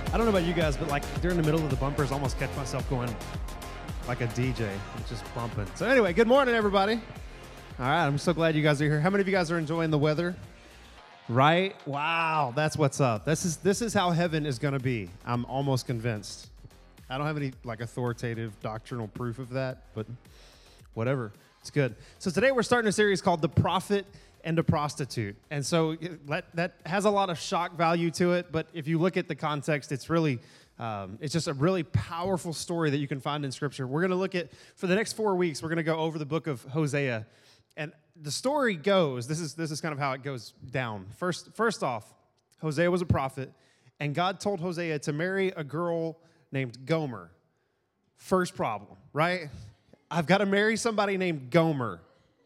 I don't know about you guys, but like during the middle of the bumpers, I almost catch myself going like a DJ, just bumping. So anyway, good morning, everybody. All right, I'm so glad you guys are here. How many of you guys are enjoying the weather? Right? Wow, that's what's up. This is how heaven is going to be. I'm almost convinced. I don't have any like authoritative doctrinal proof of that, but whatever. It's good. So today we're starting a series called The Prophet and a Prostitute. And so that has a lot of shock value to it, but if you look at the context, it's really, it's just a really powerful story that you can find in Scripture. We're going to look at, for the next 4 weeks, we're going to go over the book of Hosea. And the story goes, this is kind of how it goes down. First off, Hosea was a prophet, and God told Hosea to marry a girl named Gomer. First problem, right? I've got to marry somebody named Gomer.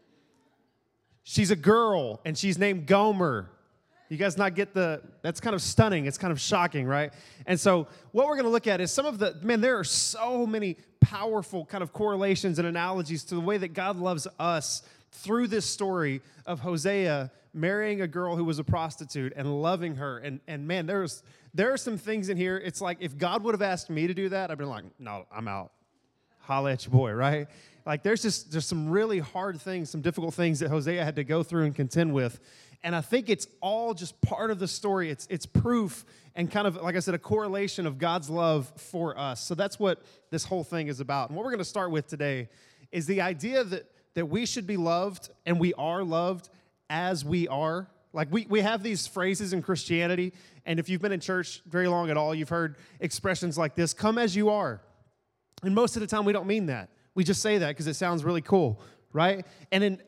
She's a girl, and she's named Gomer. You guys not get that's kind of stunning. It's kind of shocking, right? And so what we're going to look at is some of there are so many powerful kind of correlations and analogies to the way that God loves us through this story of Hosea marrying a girl who was a prostitute and loving her. And man, there are some things in here. It's like if God would have asked me to do that, I'd been like, no, I'm out. Holla at your boy, right? Like there's some really hard things, some difficult things that Hosea had to go through and contend with. And I think it's all just part of the story. It's proof and kind of, like I said, a correlation of God's love for us. So that's what this whole thing is about. And what we're going to start with today is the idea that we should be loved and we are loved as we are. Like we have these phrases in Christianity, and if you've been in church very long at all, you've heard expressions like this, come as you are. And most of the time we don't mean that. We just say that because it sounds really cool, right? And then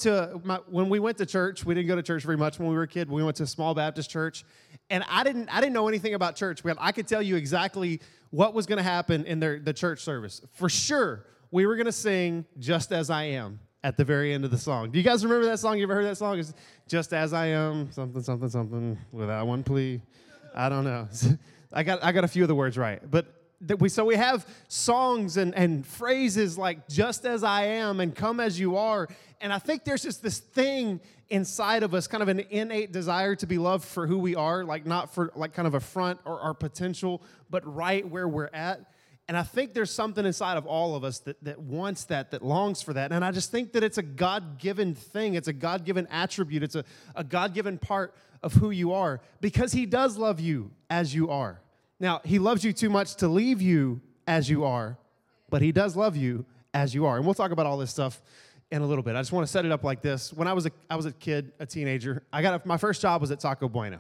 when we went to church, we didn't go to church very much when we were a kid. We went to a small Baptist church, and I didn't know anything about church. I could tell you exactly what was going to happen in the church service. For sure, we were going to sing Just As I Am at the very end of the song. Do you guys remember that song? You ever heard that song? It's Just As I Am, something, something, something, without one plea. I don't know. I got a few of the words right, but so we have songs and phrases like just as I am and come as you are. And I think there's just this thing inside of us, kind of an innate desire to be loved for who we are, like not for like kind of a front or our potential, but right where we're at. And I think there's something inside of all of us that wants that longs for that. And I just think that it's a God-given thing. It's a God-given attribute. It's a God-given part of who you are because he does love you as you are. Now, he loves you too much to leave you as you are, but he does love you as you are. And we'll talk about all this stuff in a little bit. I just want to set it up like this. When I was a kid, a teenager, my first job was at Taco Bueno.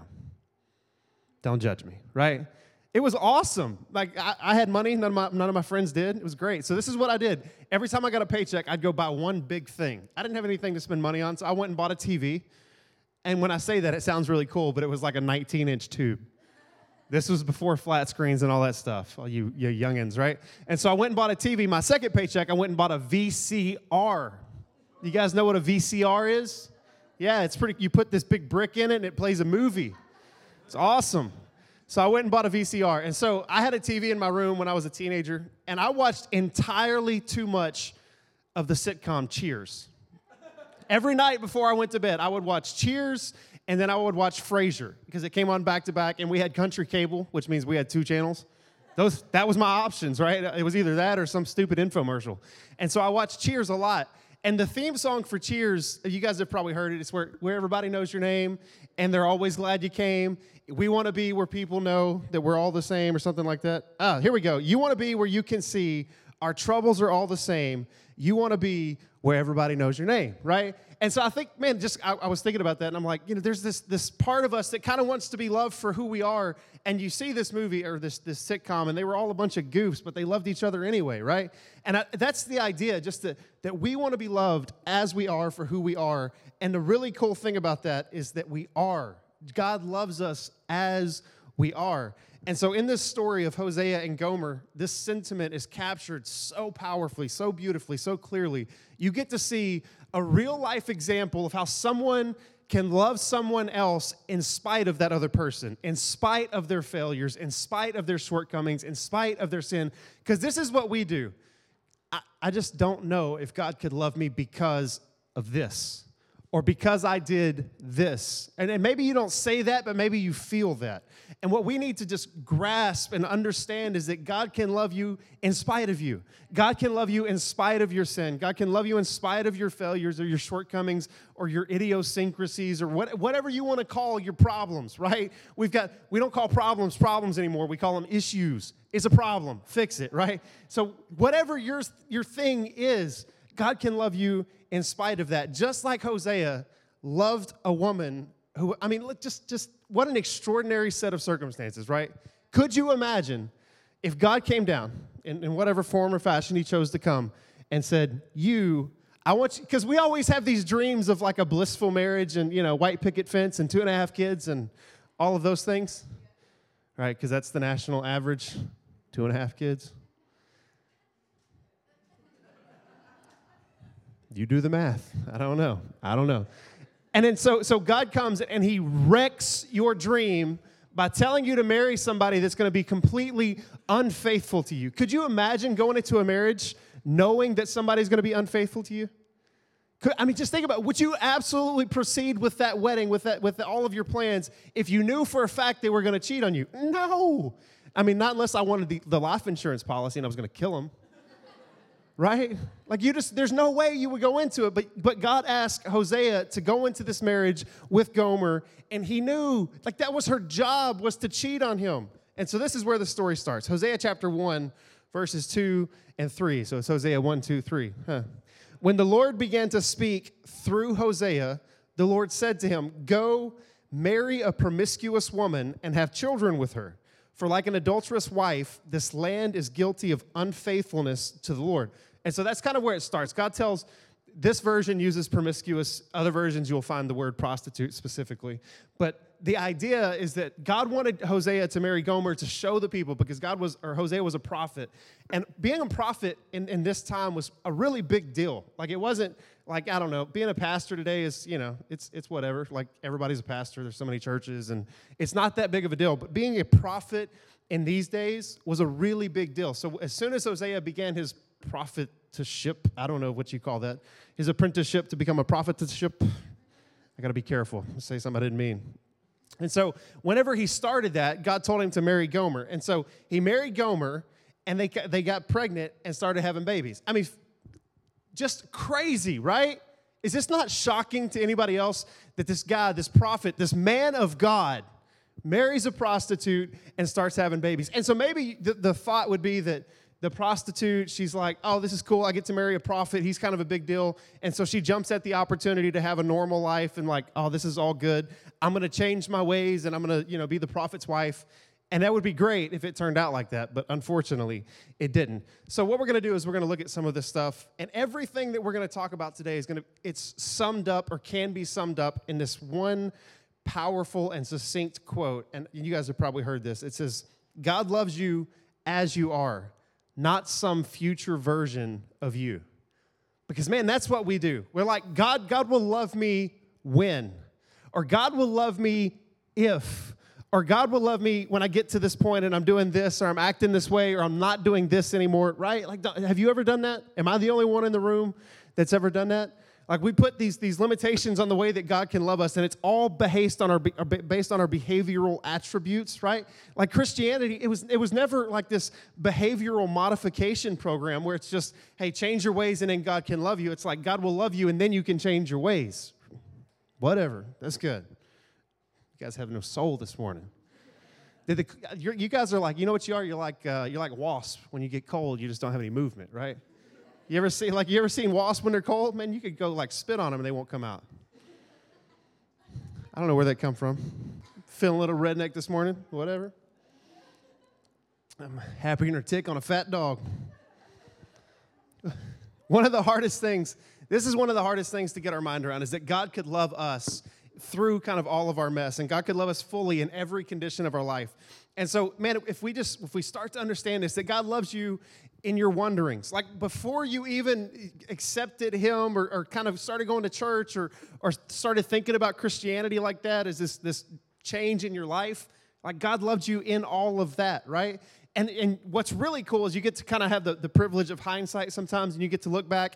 Don't judge me, right? It was awesome. Like, I had money. None of my friends did. It was great. So this is what I did. Every time I got a paycheck, I'd go buy one big thing. I didn't have anything to spend money on, so I went and bought a TV. And when I say that, it sounds really cool, but it was like a 19-inch tube. This was before flat screens and all that stuff, all you youngins, right? And so I went and bought a TV. My second paycheck, I went and bought a VCR. You guys know what a VCR is? Yeah, it's pretty. You put this big brick in it, and it plays a movie. It's awesome. So I went and bought a VCR. And so I had a TV in my room when I was a teenager, and I watched entirely too much of the sitcom Cheers. Every night before I went to bed, I would watch Cheers, and then I would watch Frasier because it came on back-to-back, and we had country cable, which means we had 2 channels. That was my options, right? It was either that or some stupid infomercial. And so I watched Cheers a lot. And the theme song for Cheers, you guys have probably heard it. It's where everybody knows your name, and they're always glad you came. We want to be where people know that we're all the same or something like that. Here we go. You want to be where you can see our troubles are all the same. You want to be where everybody knows your name, right? And so I think, man, I was thinking about that, and I'm like, there's this part of us that kind of wants to be loved for who we are, and you see this movie or this sitcom, and they were all a bunch of goofs, but they loved each other anyway, right? And that's the idea, just that we want to be loved as we are for who we are, and the really cool thing about that is that we are. God loves us as we are. And so in this story of Hosea and Gomer, this sentiment is captured so powerfully, so beautifully, so clearly. You get to see a real-life example of how someone can love someone else in spite of that other person, in spite of their failures, in spite of their shortcomings, in spite of their sin. Because this is what we do. I just don't know if God could love me because of this. or because I did this. And maybe you don't say that, but maybe you feel that. And what we need to just grasp and understand is that God can love you in spite of you. God can love you in spite of your sin. God can love you in spite of your failures or your shortcomings or your idiosyncrasies or whatever you want to call your problems, right? We don't call problems anymore. We call them issues. It's a problem. Fix it, right? So whatever your thing is, God can love you in spite of that. Just like Hosea loved a woman who, just what an extraordinary set of circumstances, right? Could you imagine if God came down in whatever form or fashion he chose to come and said, I want you, because we always have these dreams of like a blissful marriage and, white picket fence and 2.5 kids and all of those things, right? Because that's the national average, 2.5 kids. You do the math. I don't know. And then so God comes and he wrecks your dream by telling you to marry somebody that's going to be completely unfaithful to you. Could you imagine going into a marriage knowing that somebody's going to be unfaithful to you? Just think about it. Would you absolutely proceed with that wedding, with all of your plans, if you knew for a fact they were going to cheat on you? No. Not unless I wanted the life insurance policy and I was going to kill them. Right? There's no way you would go into it, but God asked Hosea to go into this marriage with Gomer, and he knew, that was her job, was to cheat on him. And so this is where the story starts. Hosea chapter 1, verses 2 and 3. So it's Hosea 1, 2, 3. When the Lord began to speak through Hosea, the Lord said to him, "Go, marry a promiscuous woman and have children with her. For like an adulterous wife, this land is guilty of unfaithfulness to the Lord." And so that's kind of where it starts. God tells, this version uses promiscuous. Other versions, you'll find the word prostitute specifically. But the idea is that God wanted Hosea to marry Gomer to show the people, because Hosea was a prophet. And being a prophet in this time was a really big deal. It wasn't being a pastor today is, it's whatever. Everybody's a pastor. There's so many churches, and it's not that big of a deal. But being a prophet in these days was a really big deal. So as soon as Hosea began his prophetship, I don't know what you call that, his apprenticeship to become a prophetship, I got to be careful. I'll say something I didn't mean. And so whenever he started that, God told him to marry Gomer. And so he married Gomer, and they got pregnant and started having babies. Just crazy, right? Is this not shocking to anybody else that this guy, this prophet, this man of God marries a prostitute and starts having babies? And so maybe the thought would be that the prostitute, she's like, oh, this is cool. I get to marry a prophet. He's kind of a big deal. And so she jumps at the opportunity to have a normal life and oh, this is all good. I'm going to change my ways and I'm going to, be the prophet's wife. And that would be great if it turned out like that. But unfortunately, it didn't. So what we're going to do is we're going to look at some of this stuff. And everything that we're going to talk about today it's summed up or can be summed up in this one powerful and succinct quote. And you guys have probably heard this. It says, God loves you as you are, not some future version of you. Because, man, that's what we do. We're like, God will love me when. Or God will love me if. Or God will love me when I get to this point and I'm doing this, or I'm acting this way, or I'm not doing this anymore, right? Have you ever done that? Am I the only one in the room that's ever done that? We put these limitations on the way that God can love us, and it's all based on our behavioral attributes, right? Christianity, it was never like this behavioral modification program where it's just, hey, change your ways and then God can love you. It's like God will love you and then you can change your ways. Whatever, that's good. You guys have no soul this morning. You guys are like, you know what you are? You're like wasps. When you get cold, you just don't have any movement, right? You ever seen wasps when they're cold? Man, you could go spit on them and they won't come out. I don't know where that come from. Feeling a little redneck this morning, whatever. I'm happy to tick on a fat dog. This is one of the hardest things to get our mind around, is that God could love us through kind of all of our mess, and God could love us fully in every condition of our life. And so, man, if we start to understand this, that God loves you in your wanderings, before you even accepted him or kind of started going to church or started thinking about Christianity like that, as this change in your life, God loved you in all of that, right? And what's really cool is you get to kind of have the privilege of hindsight sometimes, and you get to look back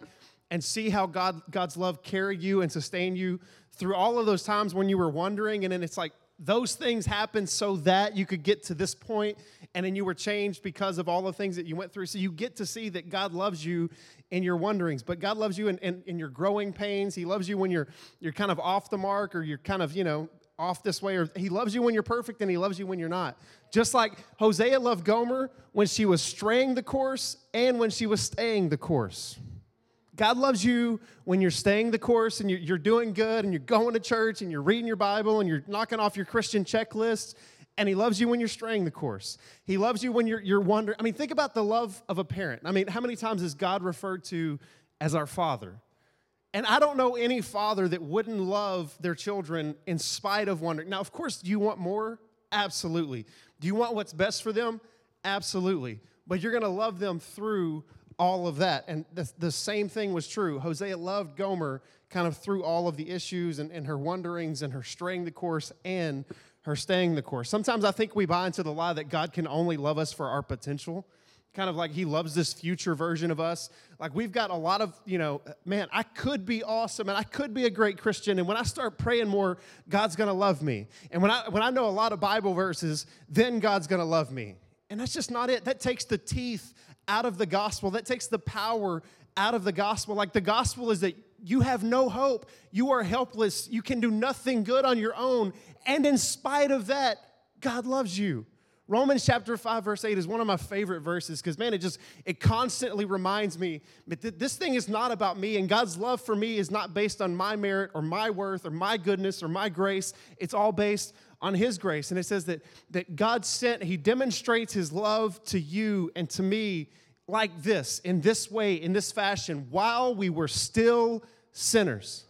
and see how God's love carried you and sustained you through all of those times when you were wondering, and then it's like those things happened so that you could get to this point, and then you were changed because of all the things that you went through. So you get to see that God loves you in your wonderings, but God loves you in your growing pains. He loves you when you're kind of off the mark, or you're kind of, off this way, or he loves you when you're perfect, and he loves you when you're not. Just like Hosea loved Gomer when she was straying the course and when she was staying the course. God loves you when you're staying the course and you're doing good and you're going to church and you're reading your Bible and you're knocking off your Christian checklist. And he loves you when you're straying the course. He loves you when you're wondering. I mean, think about the love of a parent. I mean, how many times is God referred to as our Father? And I don't know any father that wouldn't love their children in spite of wondering. Now, of course, do you want more? Absolutely. Do you want what's best for them? Absolutely. But you're going to love them through all of that. And the same thing was true. Hosea loved Gomer kind of through all of the issues and her wonderings and her straying the course and her staying the course. Sometimes I think we buy into the lie that God can only love us for our potential, kind of like he loves this future version of us. Like we've got a lot of, man, I could be awesome and I could be a great Christian. And when I start praying more, God's going to love me. And when I know a lot of Bible verses, then God's going to love me. And that's just not it. That takes the teeth out of the gospel. That takes the power out of the gospel. Like the gospel is that you have no hope. You are helpless. You can do nothing good on your own. And in spite of that, God loves you. Romans chapter 5, verse 8 is one of my favorite verses because, man, it constantly reminds me that this thing is not about me, and God's love for me is not based on my merit or my worth or my goodness or my grace. It's all based on his grace. And it says that God he demonstrates his love to you and to me like this, in this way, in this fashion, while we were still sinners.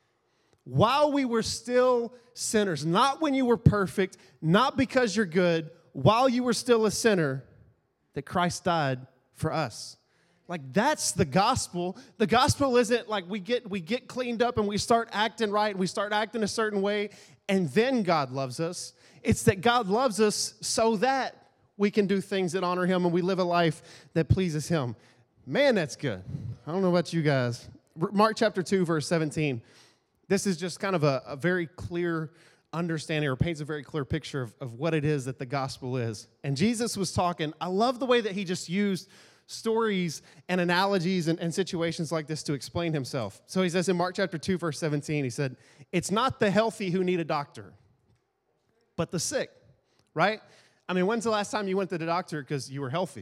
While we were still sinners, not when you were perfect, not because you're good, while you were still a sinner, that Christ died for us. Like that's the gospel. The gospel isn't like we get cleaned up and we start acting right and we start acting a certain way and then God loves us. It's that God loves us so that we can do things that honor him and we live a life that pleases him. Man, that's good. I don't know about you guys. Mark chapter 2, verse 17. This is just kind of a very clear understanding, or paints a very clear picture of what it is that the gospel is. And Jesus was talking. I love the way that he just used stories and analogies and situations like this to explain himself. So he says in Mark chapter 2, verse 17, he said, it's not the healthy who need a doctor, but the sick, right? I mean, when's the last time you went to the doctor because you were healthy?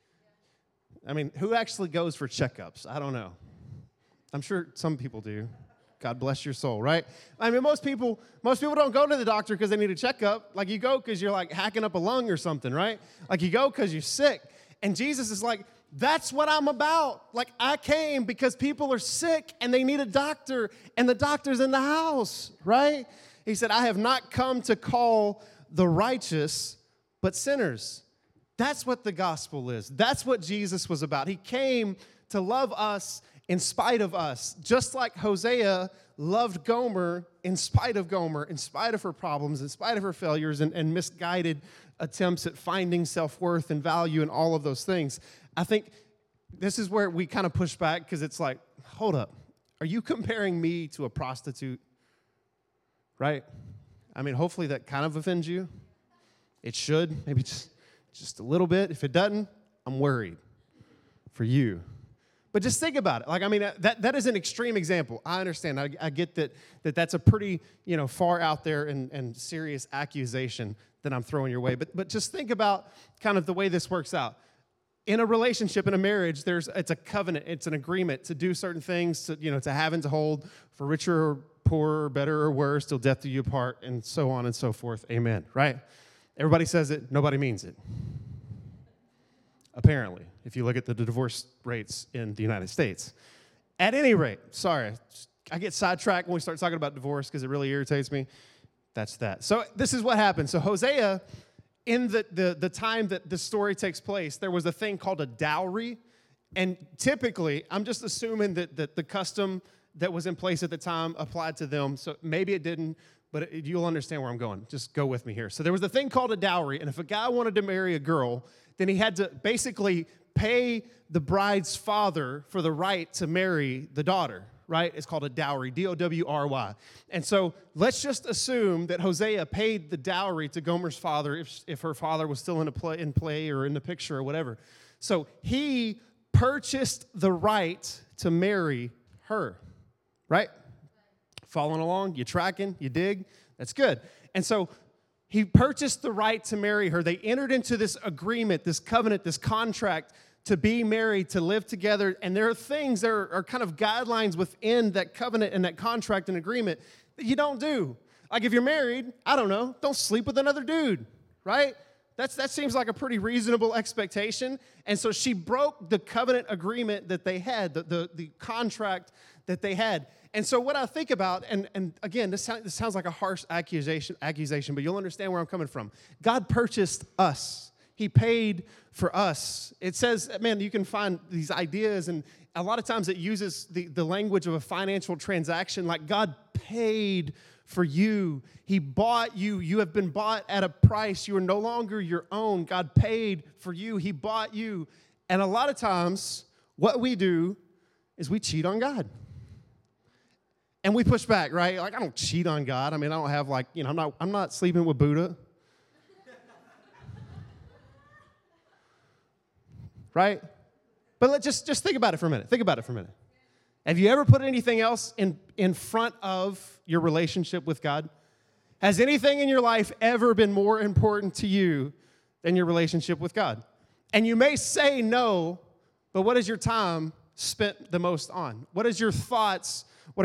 I mean, who actually goes for checkups? I don't know. I'm sure some people do. God bless your soul, right? I mean, most people don't go to the doctor because they need a checkup. Like you go because you're like hacking up a lung or something, right? Like you go because you're sick. And Jesus is like, that's what I'm about. Like I came because people are sick and they need a doctor and the doctor's in the house, right? He said, I have not come to call the righteous, but sinners. That's what the gospel is. That's what Jesus was about. He came to love us in spite of us, just like Hosea loved Gomer in spite of her problems, in spite of her failures and misguided attempts at finding self-worth and value and all of those things. I think this is where we kind of push back because it's like, hold up, are you comparing me to a prostitute? Right? I mean, hopefully that kind of offends you. It should, maybe just a little bit. If it doesn't, I'm worried for you. But just think about it. Like, I mean, that is an extreme example. I understand. I get that's a pretty, far out there and serious accusation that I'm throwing your way. But just think about kind of the way this works out. In a relationship, in a marriage, it's a covenant. It's an agreement to do certain things, to have and to hold, for richer or poorer, better or worse, till death do you apart, and so on and so forth. Amen. Right? Everybody says it. Nobody means it. Apparently, if you look at the divorce rates in the United States. At any rate, sorry, I get sidetracked when we start talking about divorce because it really irritates me. That's that. So this is what happened. So Hosea, in the time that this story takes place, there was a thing called a dowry. And typically, I'm just assuming that the custom that was in place at the time applied to them. So maybe it didn't, but you'll understand where I'm going. Just go with me here. So there was a thing called a dowry. And if a guy wanted to marry a girl, then he had to basically pay the bride's father for the right to marry the daughter, right? It's called a dowry, D-O-W-R-Y. And so let's just assume that Hosea paid the dowry to Gomer's father if her father was still in play or in the picture or whatever. So he purchased the right to marry her, right? Following along, you tracking, you dig? That's good. And so he purchased the right to marry her. They entered into this agreement, this covenant, this contract to be married, to live together. And there are things, there are kind of guidelines within that covenant and that contract and agreement that you don't do. Like if you're married, I don't know, don't sleep with another dude, right? That seems like a pretty reasonable expectation. And so she broke the covenant agreement that they had, the contract that they had. And so what I think about, and again, this sounds like a harsh accusation, but you'll understand where I'm coming from. God purchased us. He paid for us. It says, man, you can find these ideas, and a lot of times it uses the language of a financial transaction, like God paid for you. He bought you. You have been bought at a price. You are no longer your own. God paid for you. He bought you. And a lot of times, what we do is we cheat on God. And we push back, right? Like, I don't cheat on God. I mean, I don't have I'm not sleeping with Buddha. Right? But let's just think about it for a minute. Think about it for a minute. Have you ever put anything else in front of your relationship with God? Has anything in your life ever been more important to you than your relationship with God? And you may say no, but what is your time spent the most on? What are your thoughts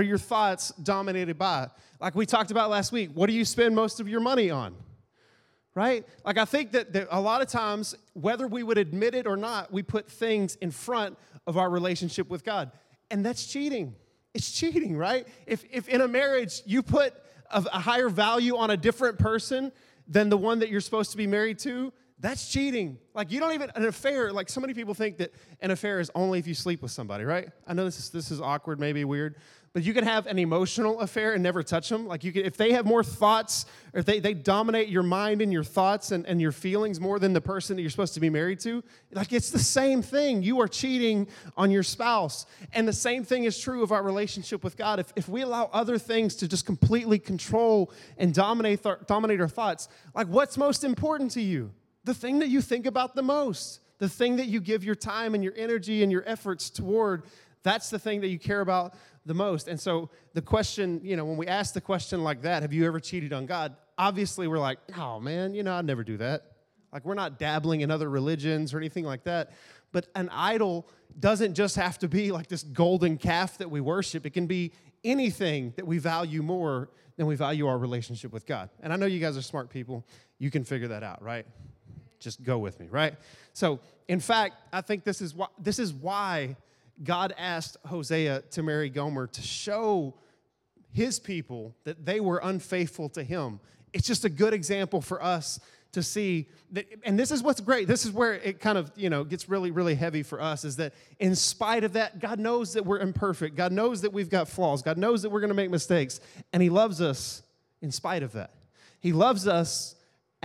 dominated by? Like we talked about last week, what do you spend most of your money on? Right? Like I think that a lot of times, whether we would admit it or not, we put things in front of our relationship with God. And that's cheating. It's cheating, right? If in a marriage you put a higher value on a different person than the one that you're supposed to be married to, that's cheating. Like you don't even, an affair, like so many people think that an affair is only if you sleep with somebody, right? I know this is awkward, maybe weird, but you can have an emotional affair and never touch them. Like you can, if they have more thoughts, or if they dominate your mind and your thoughts and your feelings more than the person that you're supposed to be married to, like it's the same thing. You are cheating on your spouse. And the same thing is true of our relationship with God. If we allow other things to just completely control and dominate our thoughts, like what's most important to you? The thing that you think about the most, the thing that you give your time and your energy and your efforts toward, that's the thing that you care about the most. And so the question, when we ask the question like that, have you ever cheated on God? Obviously, we're like, oh, man, I'd never do that. Like, we're not dabbling in other religions or anything like that. But an idol doesn't just have to be like this golden calf that we worship. It can be anything that we value more than we value our relationship with God. And I know you guys are smart people. You can figure that out, right? Just go with me, right? So, in fact, I think this is why God asked Hosea to marry Gomer, to show his people that they were unfaithful to him. It's just a good example for us to see that, and this is what's great. This is where it kind of, gets really, really heavy for us, is that in spite of that, God knows that we're imperfect. God knows that we've got flaws. God knows that we're going to make mistakes, and he loves us in spite of that. He loves us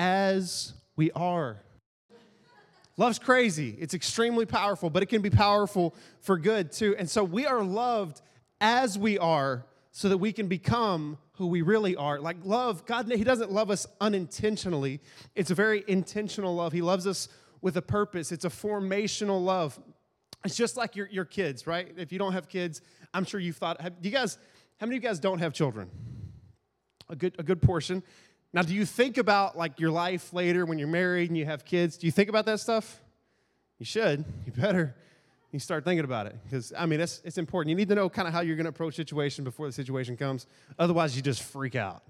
as we are. Love's crazy. It's extremely powerful, but it can be powerful for good too. And so we are loved as we are so that we can become who we really are. Like love, God, he doesn't love us unintentionally. It's a very intentional love. He loves us with a purpose. It's a formational love. It's just like your kids, right? If you don't have kids, I'm sure you've thought, how many of you guys don't have children? A good portion. Now, do you think about like your life later when you're married and you have kids? Do you think about that stuff? You should. You better. You start thinking about it because, it's important. You need to know kind of how you're going to approach a situation before the situation comes. Otherwise, you just freak out.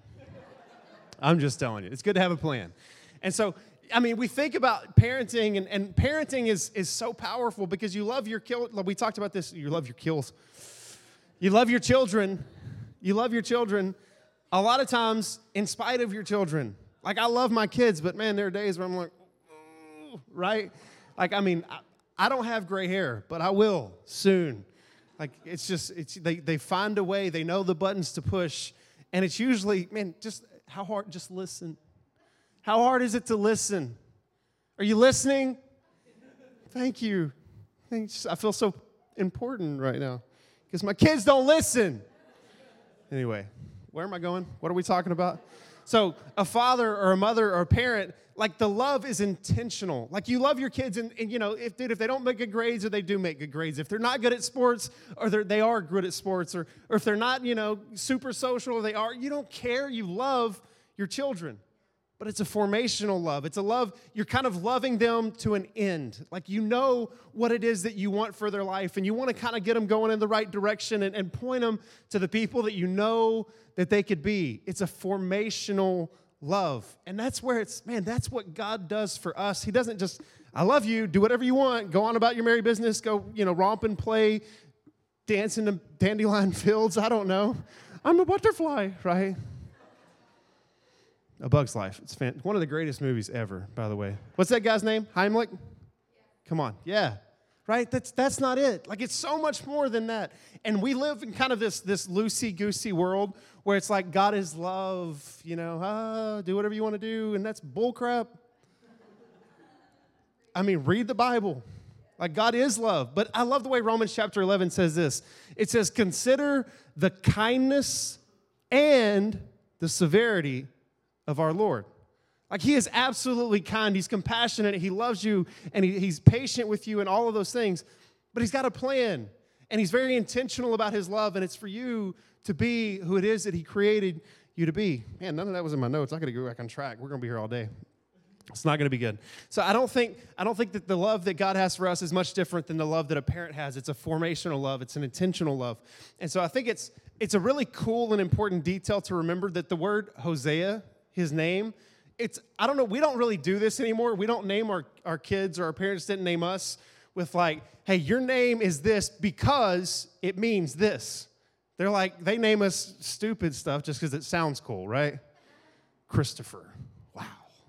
I'm just telling you. It's good to have a plan. And so, we think about parenting, and parenting is so powerful because you love your kids. We talked about this. You love your kills. You love your children. You love your children. A lot of times, in spite of your children. Like, I love my kids, but man, there are days where I'm like, oh, right? Like, I don't have gray hair, but I will soon. Like, they find a way. They know the buttons to push. And it's usually, man, just how hard, just listen. How hard is it to listen? Are you listening? Thank you. I feel so important right now because my kids don't listen. Anyway, where am I going? What are we talking about? So a father or a mother or a parent, like the love is intentional. Like you love your kids and you know, if they don't make good grades or they do make good grades, if they're not good at sports or they are good at sports or if they're not, you know, super social or they are, you don't care. You love your children. But it's a formational love. It's a love, you're kind of loving them to an end. Like you know what it is that you want for their life, and you want to kind of get them going in the right direction and point them to the people that you know that they could be. It's a formational love. And that's where that's what God does for us. He doesn't just, I love you, do whatever you want, go on about your merry business, go, you know, romp and play, dance in the dandelion fields, I don't know. I'm a butterfly, right? A Bug's Life. It's one of the greatest movies ever, by the way. What's that guy's name? Heimlich? Come on. Yeah. Right? That's not it. Like, it's so much more than that. And we live in kind of this loosey-goosey world where it's like God is love, you know, do whatever you want to do, and that's bullcrap. I mean, read the Bible. Like, God is love. But I love the way Romans chapter 11 says this. It says, consider the kindness and the severity of our Lord. Like he is absolutely kind. He's compassionate. He loves you and he's patient with you and all of those things. But he's got a plan and he's very intentional about his love, and it's for you to be who it is that he created you to be. Man, none of that was in my notes. I got to go back on track. We're going to be here all day. It's not going to be good. So I don't think that the love that God has for us is much different than the love that a parent has. It's a formational love. It's an intentional love. And so I think it's a really cool and important detail to remember that the word Hosea, his name, I don't know, we don't really do this anymore. We don't name our kids, or our parents didn't name us with like, hey, your name is this because it means this. They're like, they name us stupid stuff just because it sounds cool, right? Christopher. Wow.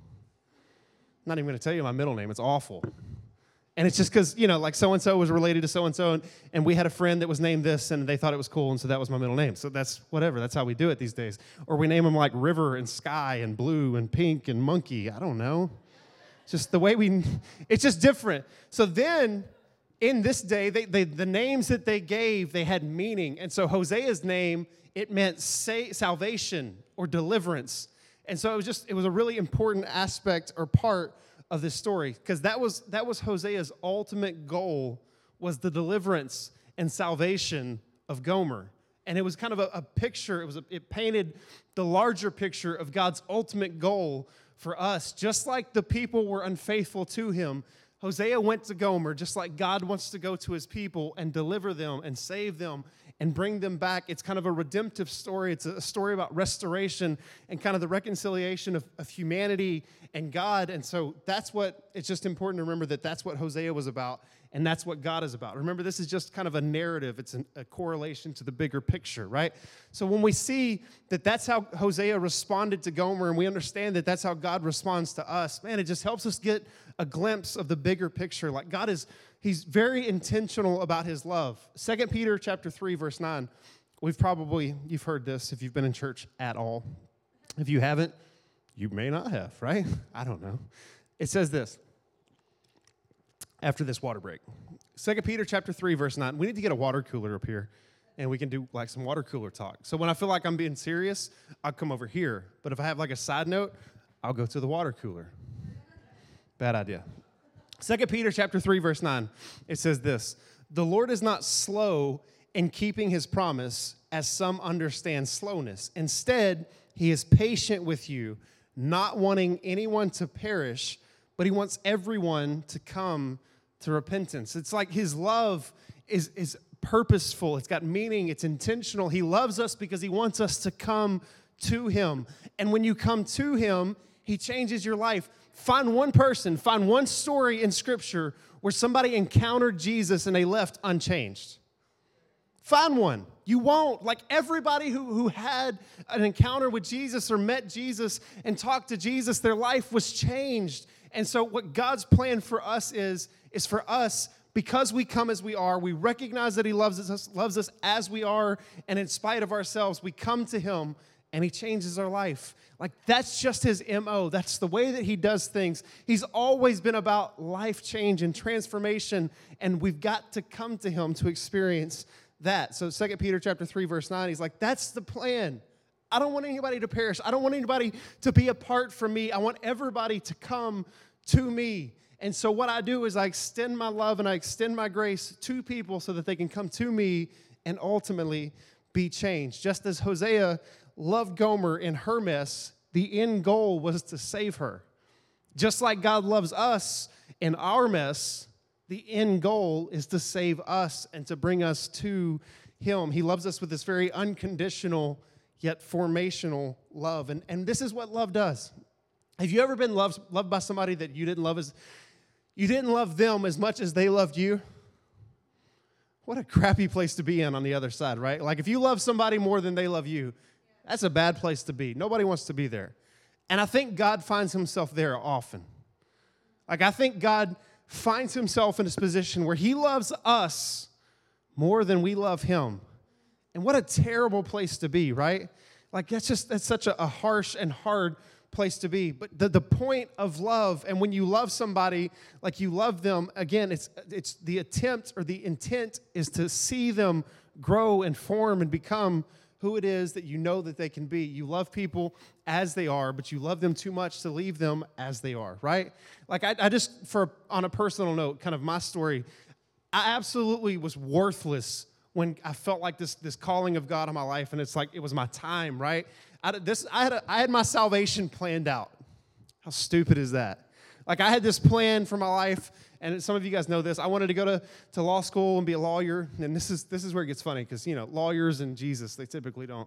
I'm not even going to tell you my middle name. It's awful. And it's just because, you know, like so-and-so was related to so-and-so, and we had a friend that was named this, and they thought it was cool, and so that was my middle name. So that's whatever. That's how we do it these days. Or we name them like River and Sky and Blue and Pink and Monkey. I don't know. Just the way it's just different. So then, in this day, the names that they gave, they had meaning. And so Hosea's name, it meant salvation or deliverance. And so it was a really important aspect or part of this story, because that was Hosea's ultimate goal, was the deliverance and salvation of Gomer. And it was kind of a picture, it painted the larger picture of God's ultimate goal for us. Just like the people were unfaithful to him, Hosea went to Gomer, just like God wants to go to his people and deliver them and save them and bring them back. It's kind of a redemptive story. It's a story about restoration and kind of the reconciliation of humanity and God. And so it's just important to remember that that's what Hosea was about, and that's what God is about. Remember, this is just kind of a narrative. It's a correlation to the bigger picture, right? So when we see that that's how Hosea responded to Gomer, and we understand that that's how God responds to us, man, it just helps us get a glimpse of the bigger picture. Like He's very intentional about his love. 2 Peter chapter 3, verse 9. You've heard this if you've been in church at all. If you haven't, you may not have, right? I don't know. It says this after this water break. 2 Peter chapter 3, verse 9. We need to get a water cooler up here, and we can do like some water cooler talk. So when I feel like I'm being serious, I'll come over here. But if I have like a side note, I'll go to the water cooler. Bad idea. 2 Peter chapter 3, verse 9, it says this: the Lord is not slow in keeping his promise, as some understand slowness. Instead, he is patient with you, not wanting anyone to perish, but he wants everyone to come to repentance. It's like his love is purposeful. It's got meaning. It's intentional. He loves us because he wants us to come to him. And when you come to him, he changes your life. Find one person, find one story in Scripture where somebody encountered Jesus and they left unchanged. Find one. You won't. Like everybody who had an encounter with Jesus or met Jesus and talked to Jesus, their life was changed. And so what God's plan for us is for us, because we come as we are, we recognize that he loves us as we are, and in spite of ourselves, we come to him and he changes our life. Like, that's just his MO. That's the way that he does things. He's always been about life change and transformation, and we've got to come to him to experience that. So 2 Peter chapter 3, verse 9, he's like, that's the plan. I don't want anybody to perish. I don't want anybody to be apart from me. I want everybody to come to me. And so what I do is I extend my love and I extend my grace to people so that they can come to me and ultimately be changed. Just as Hosea loved Gomer in her mess, the end goal was to save her. Just like God loves us in our mess, the end goal is to save us and to bring us to him. He loves us with this very unconditional yet formational love. And this is what love does. Have you ever been loved by somebody that you didn't love them as much as they loved you? What a crappy place to be in on the other side, right? Like, if you love somebody more than they love you, that's a bad place to be. Nobody wants to be there. And I think God finds himself there often. Like, I think God finds himself in this position where he loves us more than we love him. And what a terrible place to be, right? Like, that's such a harsh and hard place to be. But the point of love, and when you love somebody like you love them, again, it's the attempt or the intent is to see them grow and form and become who it is that you know that they can be. You love people as they are, but you love them too much to leave them as they are, right? Like, I just, on a personal note, kind of my story, I absolutely was worthless when I felt like this calling of God on my life, and it's like it was my time, right? I had my salvation planned out. How stupid is that? Like, I had this plan for my life, and some of you guys know this. I wanted to go to law school and be a lawyer, and this is where it gets funny, because, lawyers and Jesus, they typically don't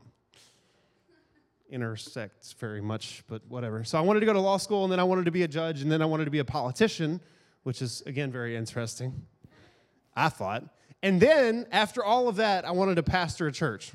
intersect very much, but whatever. So I wanted to go to law school, and then I wanted to be a judge, and then I wanted to be a politician, which is, again, very interesting, I thought. And then, after all of that, I wanted to pastor a church.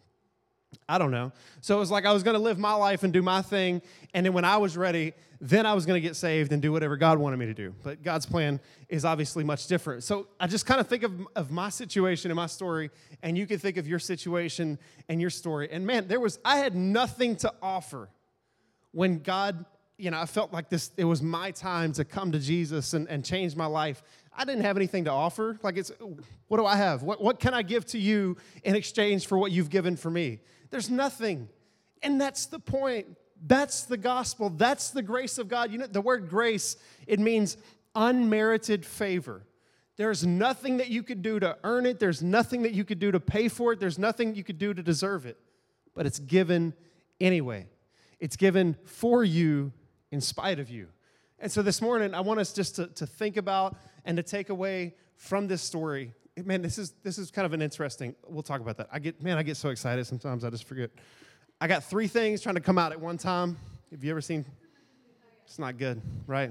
I don't know. So it was like I was going to live my life and do my thing, and then when I was ready, then I was going to get saved and do whatever God wanted me to do. But God's plan is obviously much different. So I just kind of think of my situation and my story, and you can think of your situation and your story. And man, I had nothing to offer when God, I felt like it was my time to come to Jesus and change my life. I didn't have anything to offer. Like, what do I have? What can I give to you in exchange for what you've given for me? There's nothing. And that's the point. That's the gospel. That's the grace of God. The word grace, it means unmerited favor. There's nothing that you could do to earn it. There's nothing that you could do to pay for it. There's nothing you could do to deserve it. But it's given anyway. It's given for you in spite of you. And so this morning, I want us just to think about and to take away from this story. Man, this is kind of an interesting, we'll talk about that. I get so excited sometimes I just forget. I got 3 things trying to come out at one time. Have you ever seen? It's not good, right?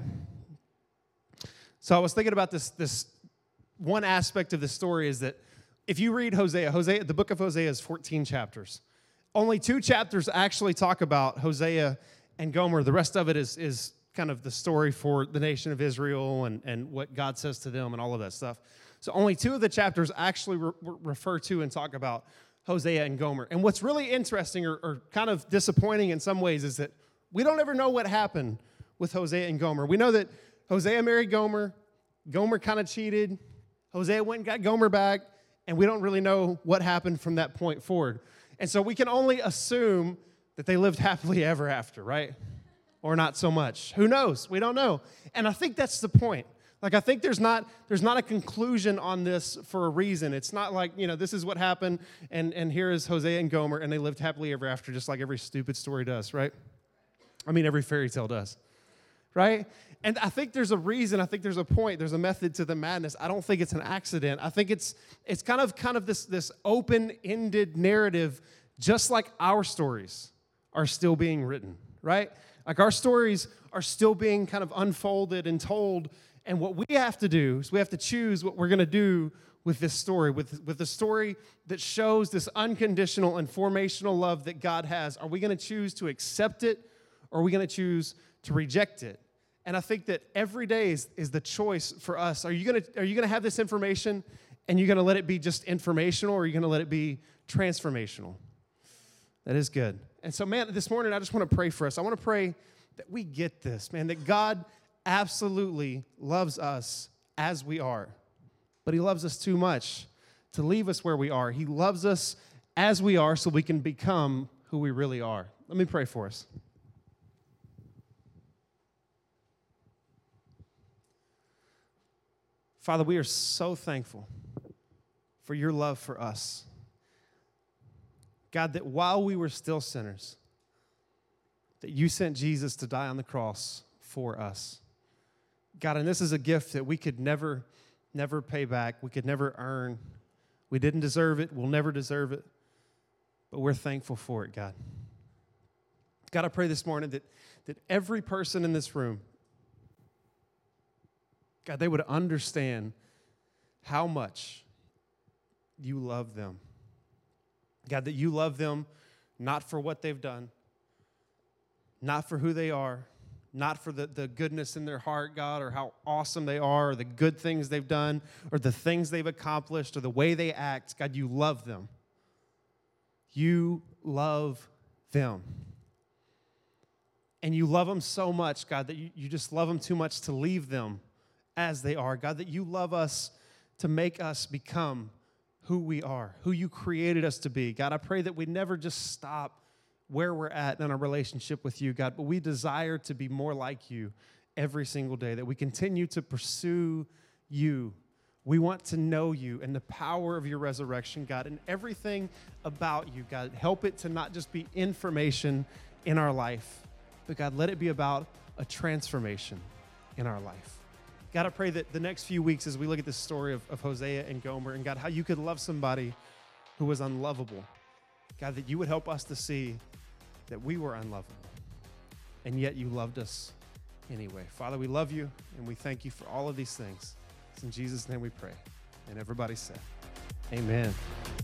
So I was thinking about this one aspect of the story is that if you read Hosea, the book of Hosea is 14 chapters. Only 2 chapters actually talk about Hosea and Gomer. The rest of it is kind of the story for the nation of Israel and what God says to them and all of that stuff. So only 2 of the chapters actually refer to and talk about Hosea and Gomer. And what's really interesting or kind of disappointing in some ways is that we don't ever know what happened with Hosea and Gomer. We know that Hosea married Gomer. Gomer kind of cheated. Hosea went and got Gomer back. And we don't really know what happened from that point forward. And so we can only assume that they lived happily ever after, right? Or not so much. Who knows? We don't know. And I think that's the point. Like, I think there's not a conclusion on this for a reason. It's not like, this is what happened, and here is Hosea and Gomer, and they lived happily ever after, just like every stupid story does, right? I mean, every fairy tale does, right? And I think there's a reason. I think there's a point. There's a method to the madness. I don't think it's an accident. I think it's kind of this open-ended narrative, just like our stories are still being written, right? Like, our stories are still being kind of unfolded and told. And what we have to do is we have to choose what we're going to do with this story, with the story that shows this unconditional and formational love that God has. Are we going to choose to accept it, or are we going to choose to reject it? And I think that every day is the choice for us. Are you going to have this information and you're going to let it be just informational, or are you going to let it be transformational? That is good. And so, man, this morning I just want to pray for us. I want to pray that we get this, man, that God absolutely loves us as we are. But he loves us too much to leave us where we are. He loves us as we are so we can become who we really are. Let me pray for us. Father, we are so thankful for your love for us. God, that while we were still sinners, that you sent Jesus to die on the cross for us. God, and this is a gift that we could never pay back. We could never earn. We didn't deserve it. We'll never deserve it. But we're thankful for it, God. God, I pray this morning that every person in this room, God, they would understand how much you love them. God, that you love them not for what they've done, not for who they are, not for the goodness in their heart, God, or how awesome they are, or the good things they've done, or the things they've accomplished, or the way they act. God, you love them. You love them. And you love them so much, God, that you just love them too much to leave them as they are. God, that you love us to make us become who we are, who you created us to be. God, I pray that we never just stop where we're at in our relationship with you, God, but we desire to be more like you every single day, that we continue to pursue you. We want to know you and the power of your resurrection, God, and everything about you, God. Help it to not just be information in our life, but God, let it be about a transformation in our life. God, I pray that the next few weeks as we look at this story of Hosea and Gomer, and God, how you could love somebody who was unlovable. God, that you would help us to see that we were unlovable, and yet you loved us anyway. Father, we love you, and we thank you for all of these things. It's in Jesus' name we pray. And everybody said, amen.